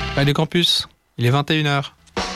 Radio Campus, il est 21h.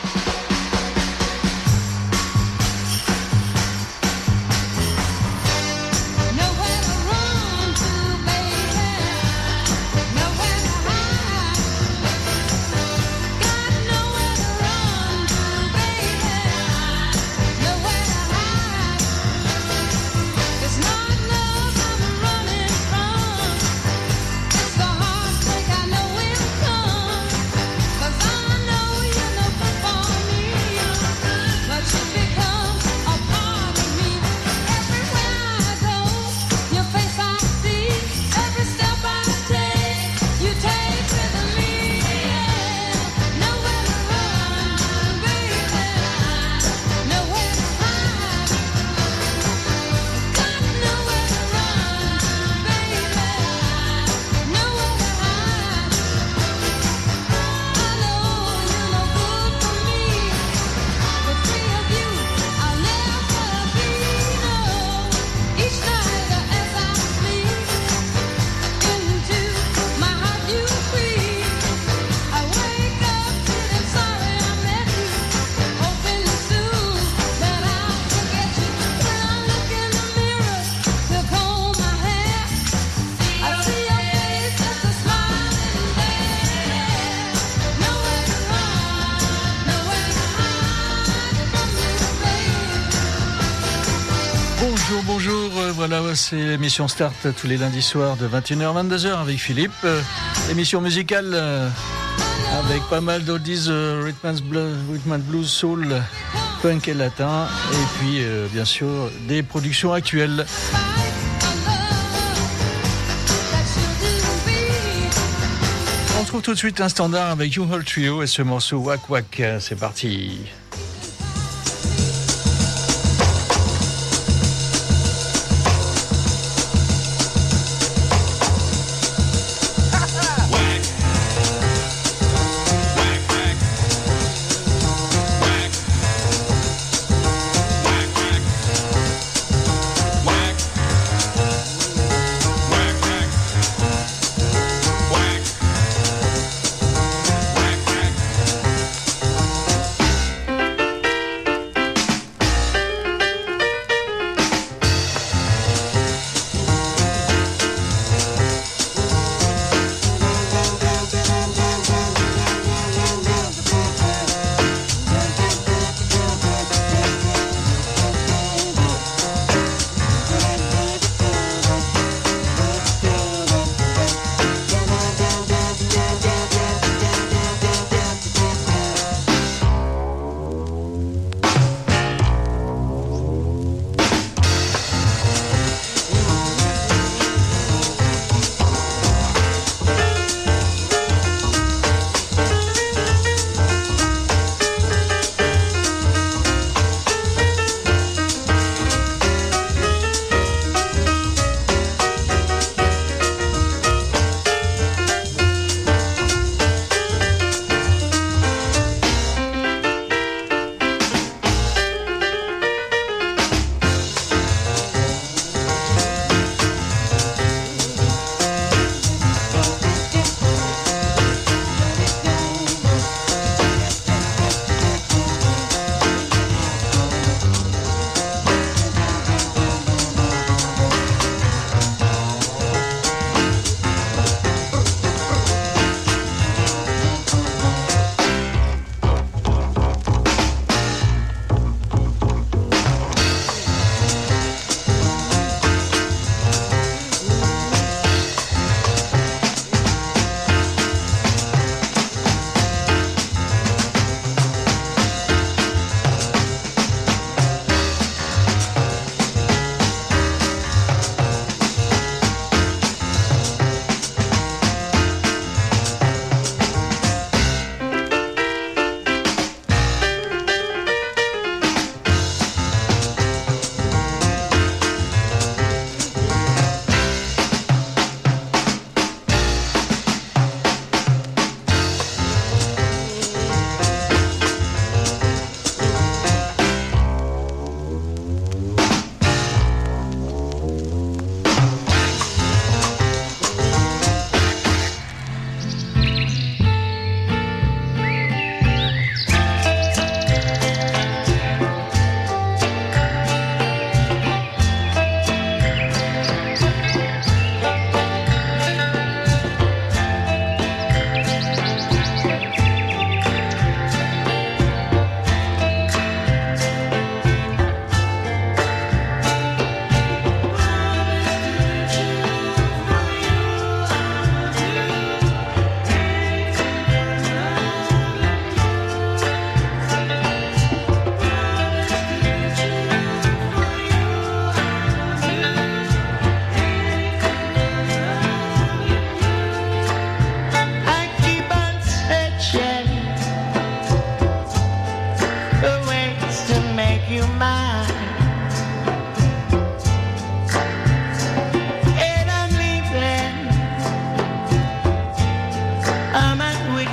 Bonjour, voilà, c'est l'émission Start tous les lundis soirs de 21h à 22h avec Philippe. Émission musicale avec pas mal d'oldies, rhythm and blues, soul, funk et latin, et puis bien sûr des productions actuelles. On trouve tout de suite un standard avec You Hold Trio et ce morceau Wak Wak. C'est parti.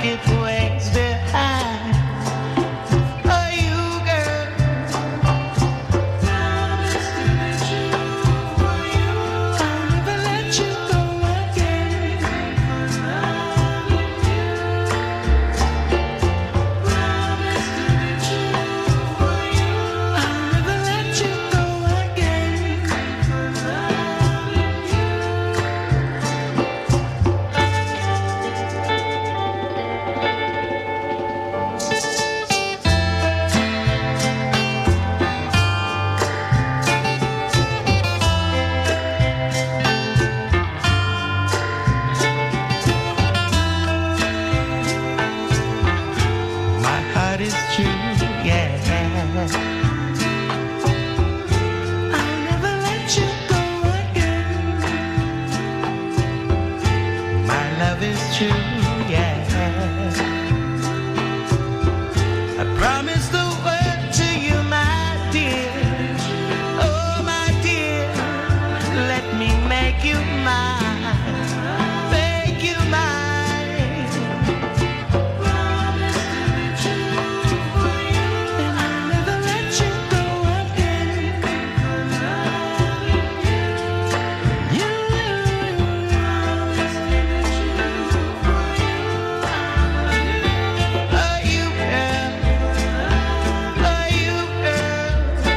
wicked ways behind. Oh, you girl, promise to be true for you. I'll never let you go again. Loving you. Promise to be true for you. I'll never let you go again. Loving you. My heart is true, yeah. I'll never let you go again. My love is true, yeah. I promise the world to you, my dear. Oh, my dear, let me make you mine. Make you mine. Promise to be true for you. And I'll never let you go again. Loving you. You promise to be true for you. Oh, you girl. Oh, you girl.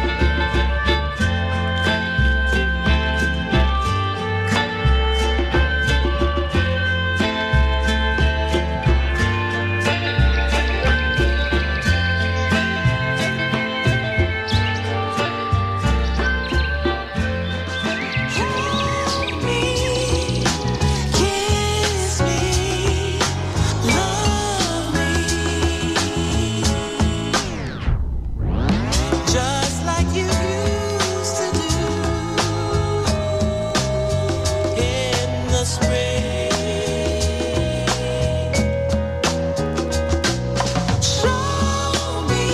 Hold me, kiss me, love me, just like you used to do in the spring. Show me,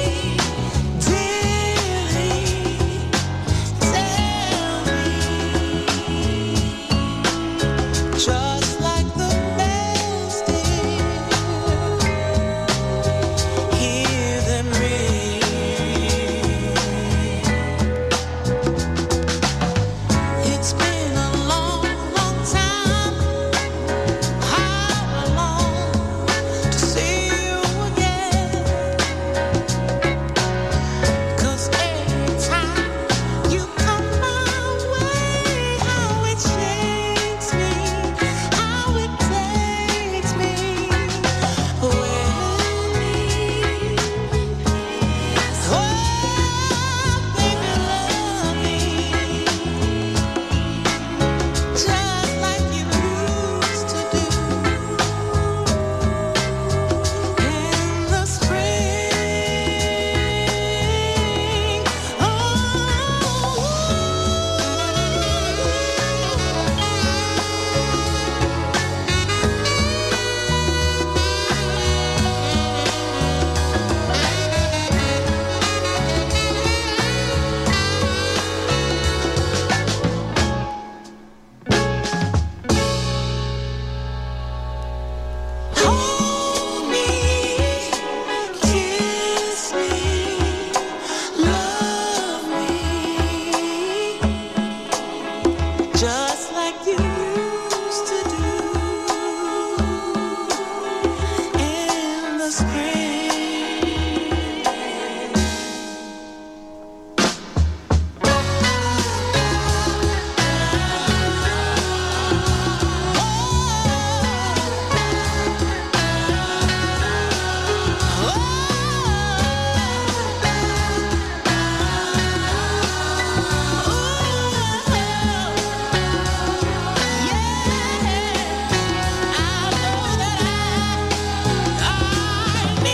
dearly, tell me, just like the bells did, hear them ring. It's been a long, long time. How long to see you again? 'Cause every time you come my way, how it shakes me, how it takes me away. Oh, baby, love me, just like you used to do in the spring. Oh, hold me, kiss me, love me, just like you used to do in the spring. I know that I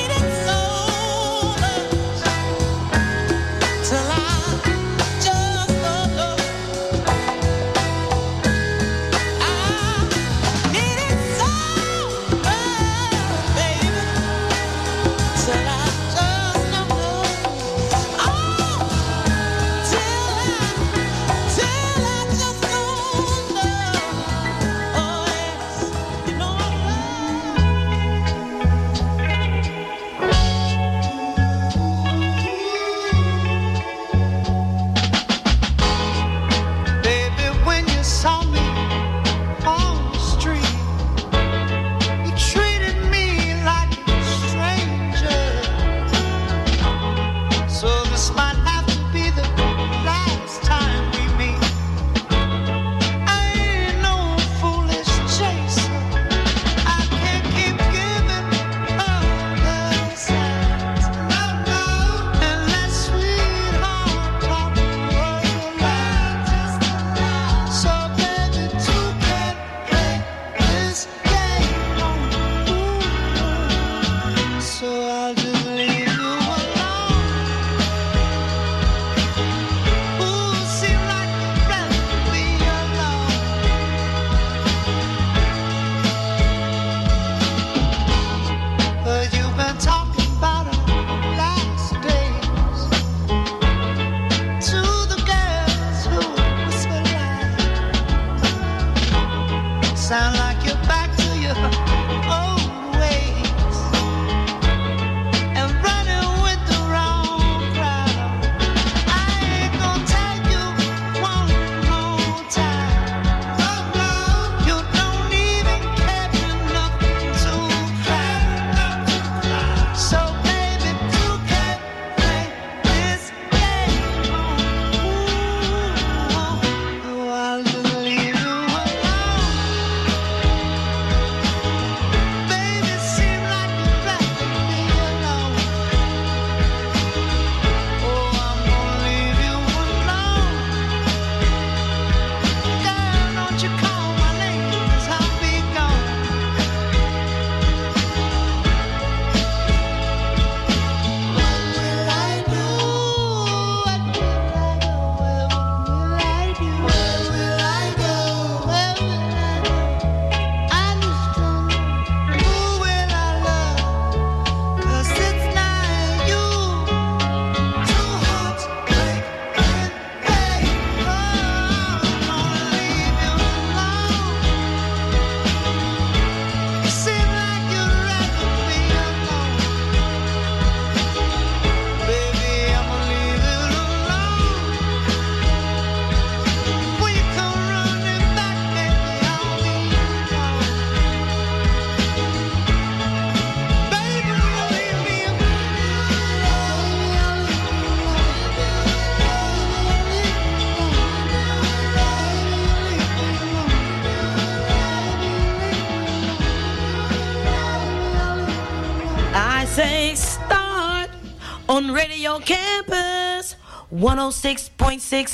say start on Radio Campus 106.6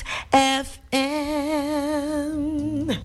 FM.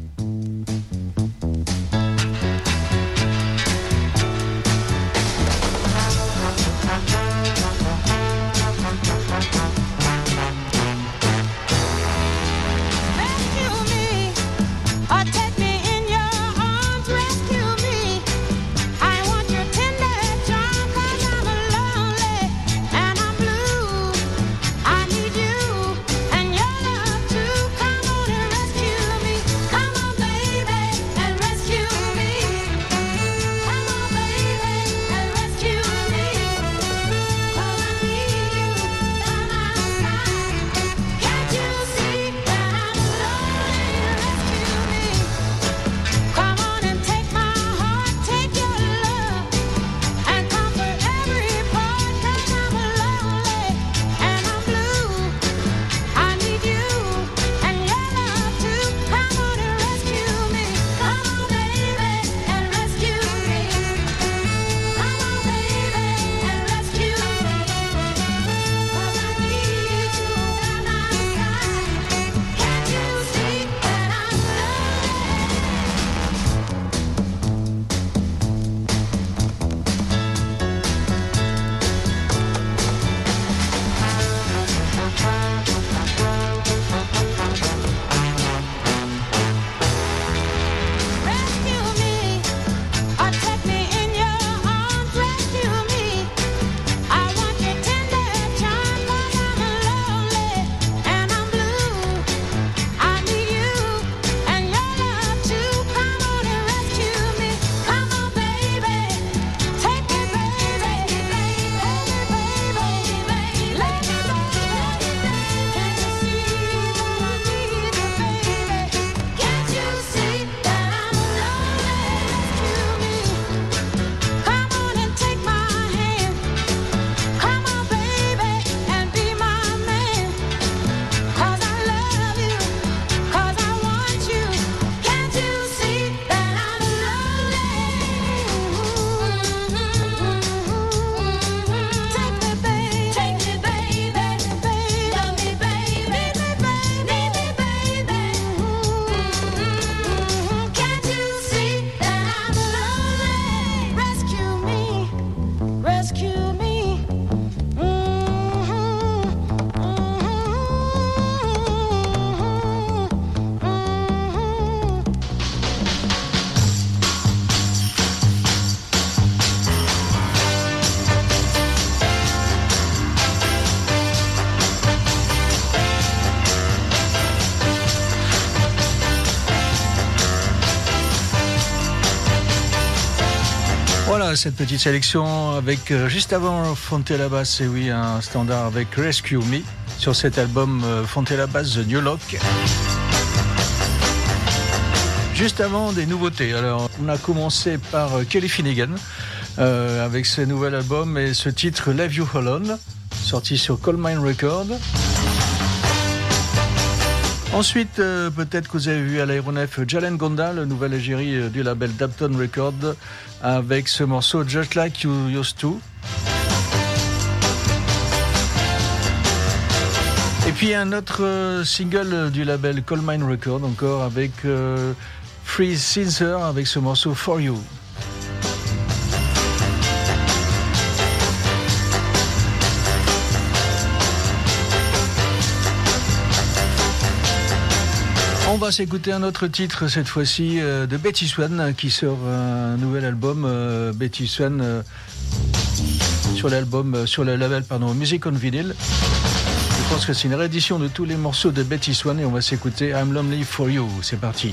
Voilà cette petite sélection avec juste avant Fontella Bass, et oui, un standard avec Rescue Me sur cet album Fontella Bass The New Look. Juste avant, des nouveautés. Alors, on a commencé par Kelly Finnegan avec ce nouvel album et ce titre Love You Holland, sorti sur Coal Mine Records. Ensuite, peut-être que vous avez vu à l'aéronef Jalen Gonda, le nouvel égérie du label Dapton Records, avec ce morceau Just Like You Used To. Et puis un autre single du label Coal Mine Records, encore avec Free Sincer, avec ce morceau For You. On va s'écouter un autre titre, cette fois-ci de Betty Swan, qui sort un nouvel album. Betty Swan sur le label Music on Vinyl. Je pense que c'est une réédition de tous les morceaux de Betty Swan et on va s'écouter I'm Lonely for You. C'est parti.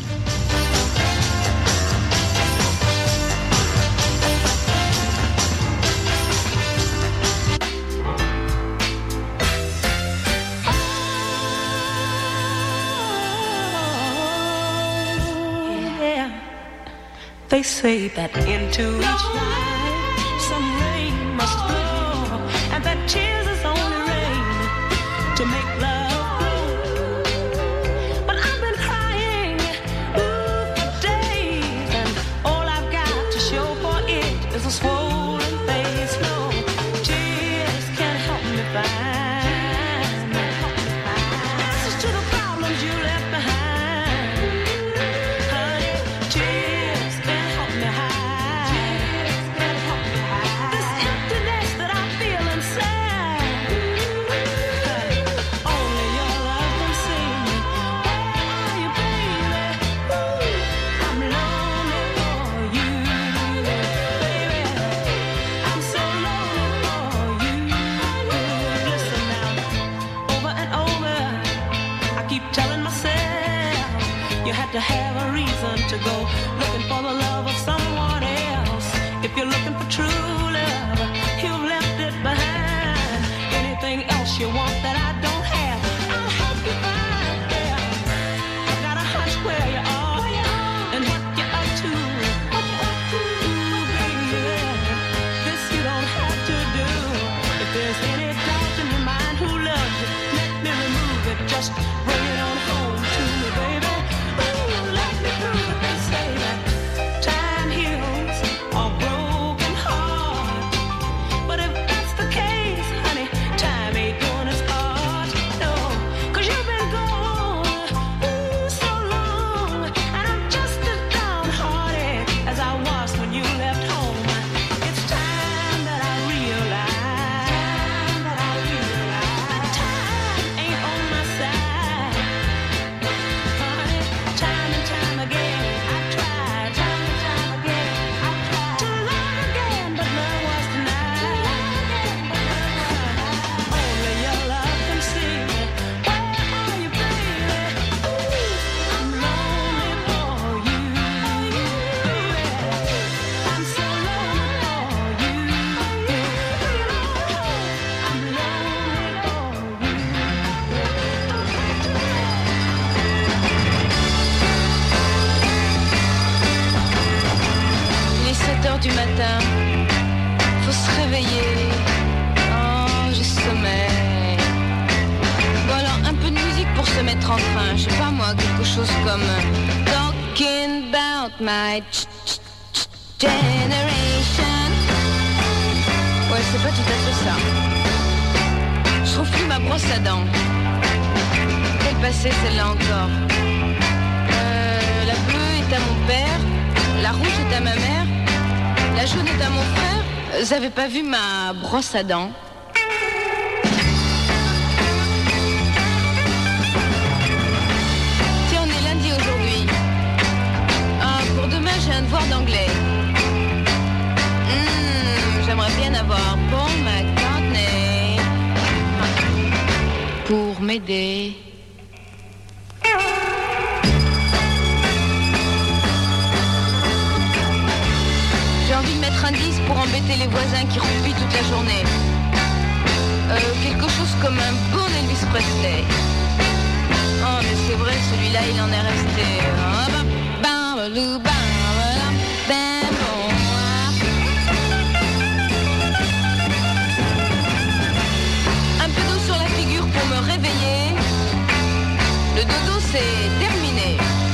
They say that into each life some rain must flow, and that tears is only rain to make love grow. But I've been crying for days, and all I've got to show for it is a swollen face. No, to go looking for the love of someone else. If you're looking for true love, you've left it behind. Anything else you want that I don't have, I'll help you find. Yeah, I've got a hunch where you are and what you're up to. Ooh, baby, this you don't have to do. If there's any doubt in your mind who loves you, let me remove it. Just bring it on home to me, baby. Ooh, let me prove it. They say that time heals a broken heart. But if that's the case, honey, time ain't doing its part. No, 'cause you've been gone, ooh, so long. And I'm just as downhearted as I was when you left home. It's time that I realize time ain't on my side. Honey, time and time again I tried. Time and time again I tried to love again, but love was denied. Only your love can see me. Where are you, baby? Ooh, I'm lonely for you. I'm so lonely for you. I'm lonely for you. Il est 7h du matin, faut se réveiller. Oh, j'ai sommeil. Bon alors, un peu de musique pour se mettre en train. Je sais pas moi, quelque chose comme Talking about my generation. Ouais, c'est pas tout à fait ça. Je trouve plus ma brosse à dents. Quelle passée celle-là encore. La bleue est à mon père, la rouge est à ma mère, la jaune est à mon frère. Vous avez pas vu ma brosse à dents? Tiens, on est lundi aujourd'hui. Ah, pour demain, j'ai un devoir d'anglais. J'aimerais bien avoir Paul McCartney pour m'aider. J'ai envie de mettre un 10 pour embêter les voisins qui roupillent toute la journée. Quelque chose comme un bon Elvis Presley. Oh mais c'est vrai, celui-là il en est resté. Un peu d'eau sur la figure pour me réveiller. Le dodo c'est terminé.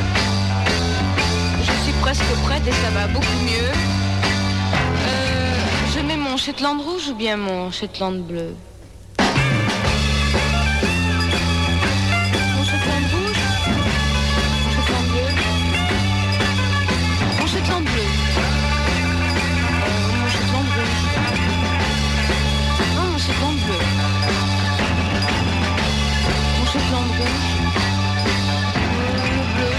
Je suis presque prête et ça va beaucoup mieux. Je mets mon Shetland rouge ou bien mon Shetland bleu? Mon Shetland rouge? Mon Shetland bleu? Mon Shetland bleu? Mon Shetland rouge? Non, mon Shetland bleu. Mon Shetland rouge? Le bleu?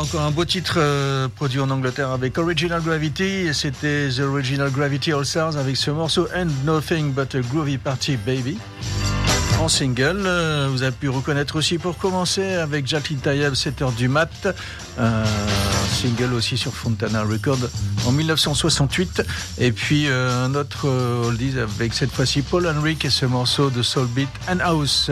encore un beau titre produit en Angleterre avec Original Gravity. Et c'était The Original Gravity All Stars avec ce morceau And Nothing But a Groovy Party Baby. En single, vous avez pu reconnaître aussi pour commencer avec Jacqueline Tayeb, 7h du mat, single aussi sur Fontana Records en 1968. Et puis un autre oldies avec cette fois-ci Paul Henrique et ce morceau de Soul Beat and House.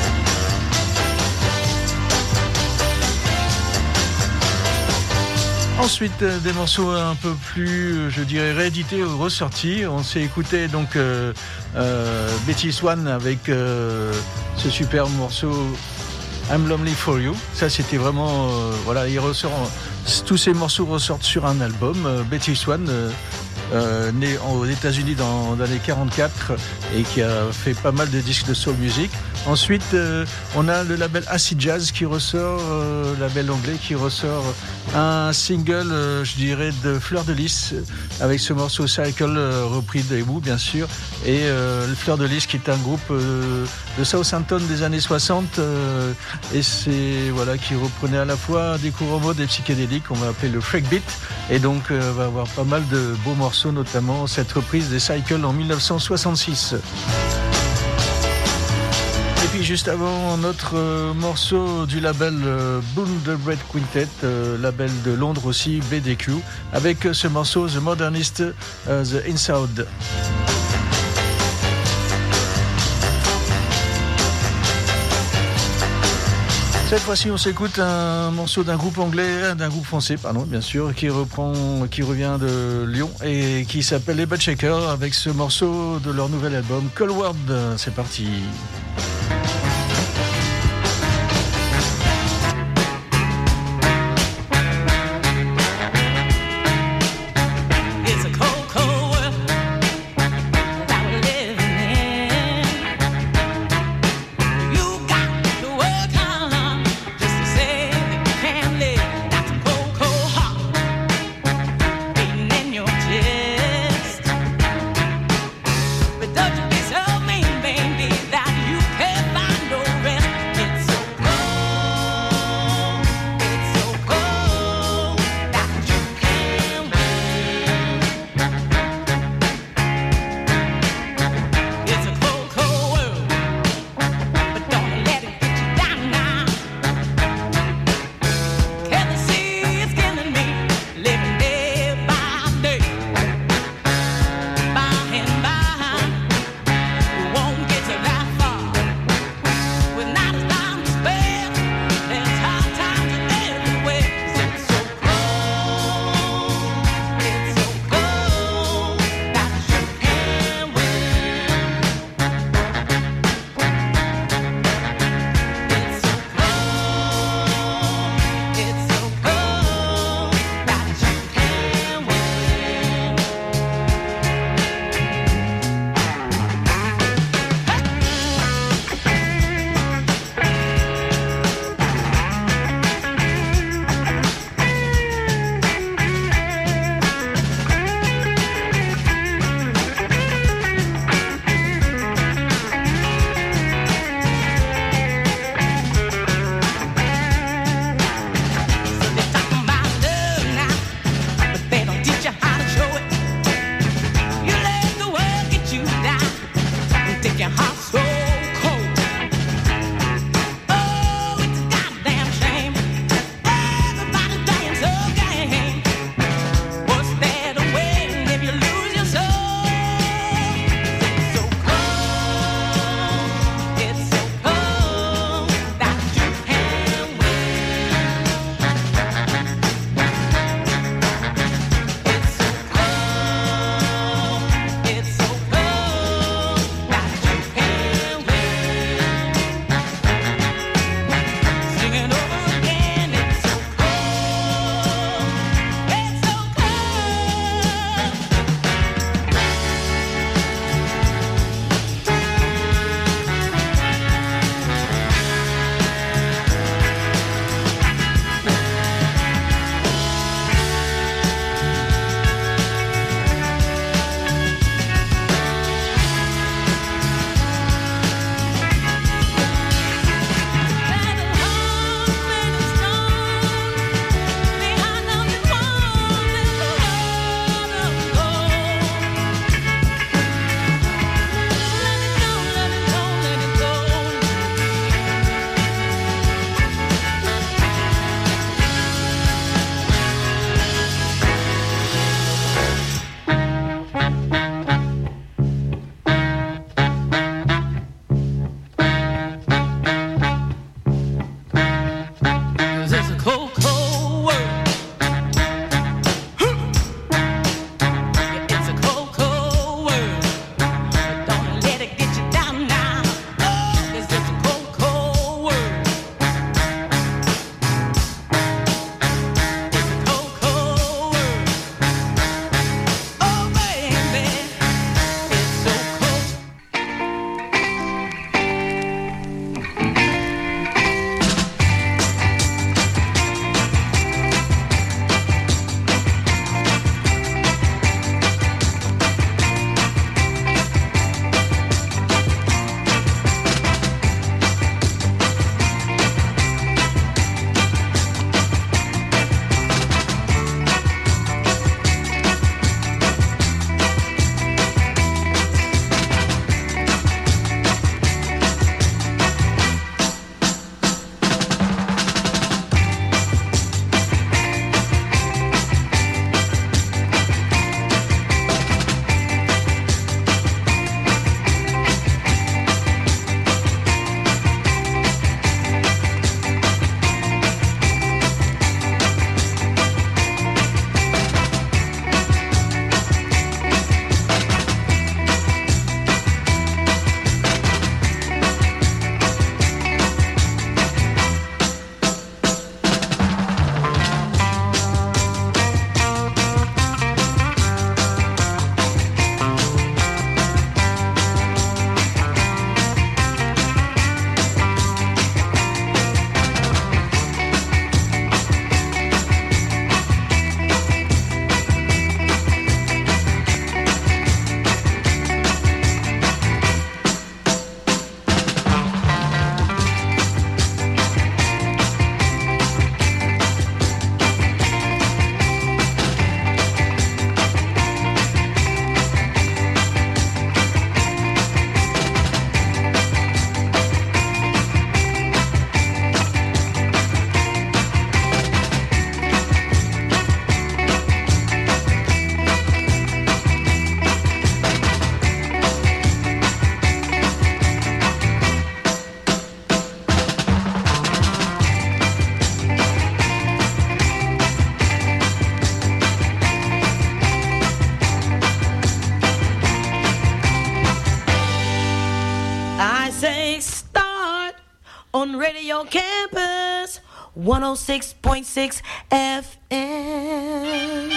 Ensuite, des morceaux un peu plus, je dirais, réédités ou ressortis. On s'est écouté donc Betty Swan avec ce superbe morceau I'm Lonely For You. Ça, c'était vraiment, voilà, tous ces morceaux ressortent sur un album. Betty Swan, née aux États-Unis dans l'année 44 et qui a fait pas mal de disques de soul music. Ensuite, on a le label Acid Jazz qui ressort, label anglais qui ressort un single, je dirais, de Fleur de Lys avec ce morceau Cycle repris des Who, bien sûr. Et Fleur de Lys qui est un groupe de Southampton des années 60 et c'est voilà qui reprenait à la fois des courants mode et psychédéliques, on va appeler le freak beat. Et donc va avoir pas mal de beaux morceaux, notamment cette reprise des Cycle en 1966. Et puis juste avant, notre morceau du label Boom the Bread Quintet, label de Londres aussi, BDQ, avec ce morceau The Modernist, The Inside. Cette fois-ci, on s'écoute un morceau d'un groupe anglais, d'un groupe français, pardon, bien sûr, qui revient de Lyon et qui s'appelle les Butt Shakers avec ce morceau de leur nouvel album Cold World. C'est parti. Don't you be so mean, baby, that you can't find on Radio Campus 106.6 FM.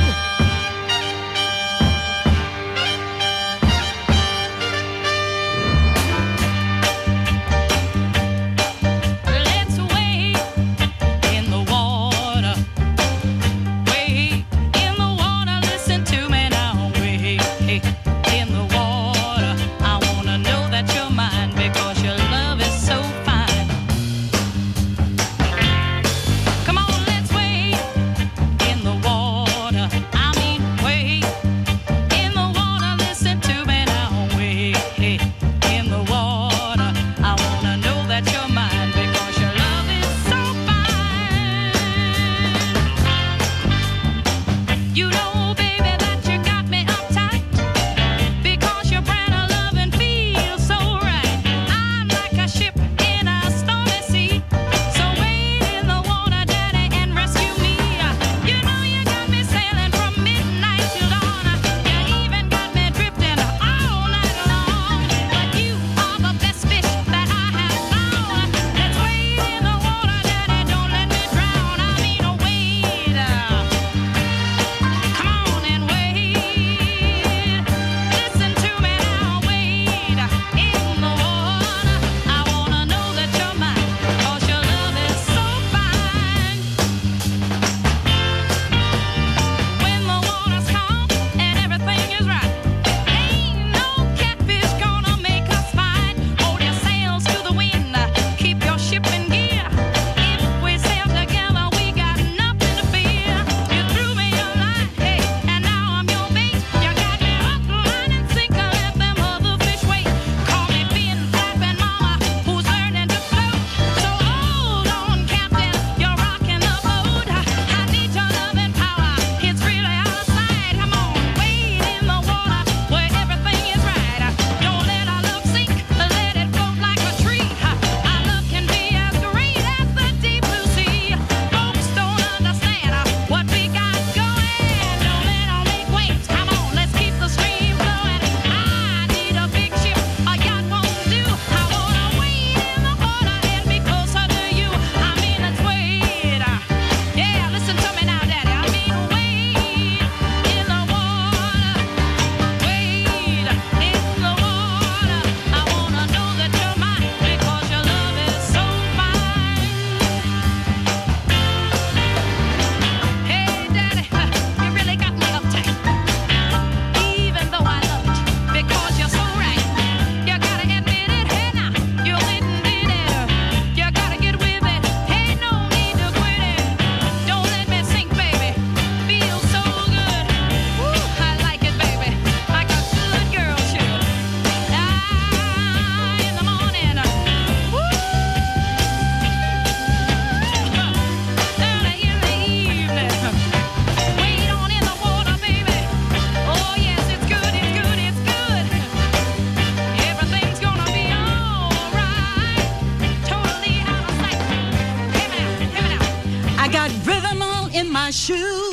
Shoes,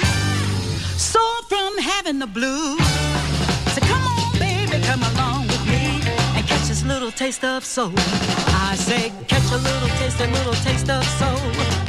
sore from having the blues. So come on, baby, come along with me and catch this little taste of soul. I say, catch a little taste of soul.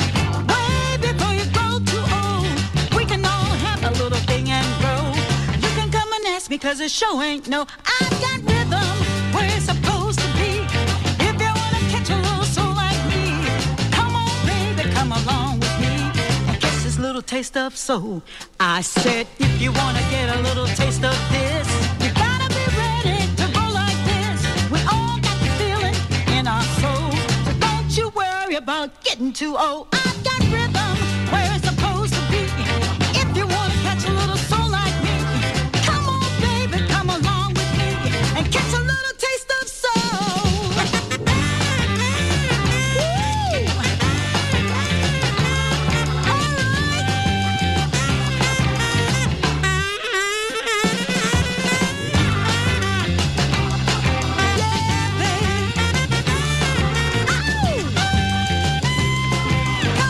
Way before you grow too old, we can all have a little thing and grow. You can come and ask me, cause it sure ain't no. I've got rhythm where it's supposed to be. If you wanna catch a little soul like me, come on, baby, come along with me. Little taste of soul. I said, if you wanna get a little taste of this, you gotta be ready to go like this. We all got the feeling in our soul, so don't you worry about getting too old. I've got rhythm where it's supposed to be. If you wanna catch a little soul like me, come on, baby, come along with me and catch a little taste of soul. Come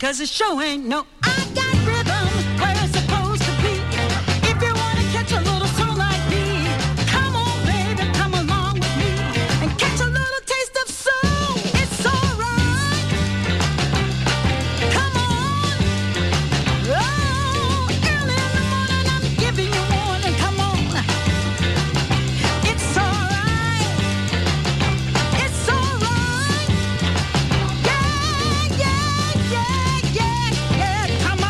'cause it sure ain't no. I got rhythm where it's supposed to be. If you wanna catch a little soul like me, come on, baby, come along with me and catch a little taste of soul. It's alright. Come on. Oh, early in the morning I'm giving you warning. Come on. It's alright. It's alright. Yeah, yeah, yeah, yeah, yeah. Come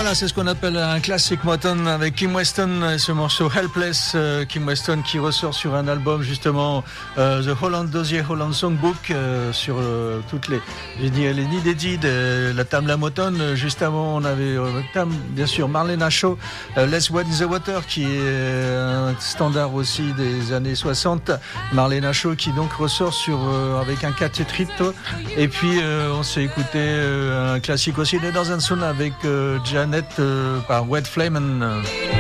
Voilà, c'est ce qu'on appelle un classique Motown avec Kim Weston et ce morceau Helpless. Kim Weston qui ressort sur un album justement The Holland Dozier Holland Songbook sur toutes les nids dédiés de la Tamla Motown. Juste avant, on avait bien sûr Marlena Shaw, Let's Wet in the Water qui est un standard aussi des années 60. Marlena Shaw qui donc ressort sur avec un catétrito. Et puis on s'est écouté un classique aussi des Northern Soul avec Janet par Wet Flame.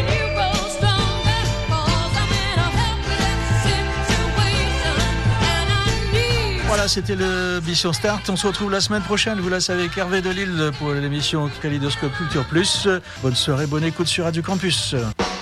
Voilà, c'était le Mission Start. On se retrouve la semaine prochaine, vous la savez, avec Hervé Delille pour l'émission Kaléidoscope Culture Plus. Bonne soirée, bonne écoute sur Radio Campus.